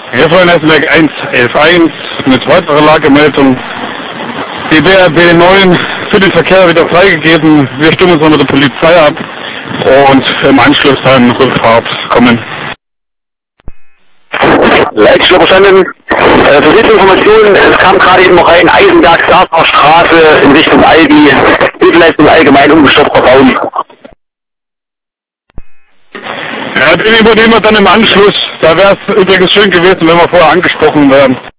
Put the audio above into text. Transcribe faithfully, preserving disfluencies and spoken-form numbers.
Hier vorhin Essenberg eins elf eins mit weiterer Lagemeldung. Die B R B neun für den Verkehr wieder freigegeben. Wir stimmen uns noch mit der Polizei ab und im Anschluss dann Rückfahrt kommen. Leitstelle verstanden. Äh, für diese Informationen, es kam gerade eben noch ein Eisenberg-Sartner Straße in Richtung Aldi. Hilfeleistung allgemein umgestoppter Raum. Ja, den übernehmen wir dann im Anschluss. Da wäre es übrigens schön gewesen, wenn wir vorher angesprochen wären.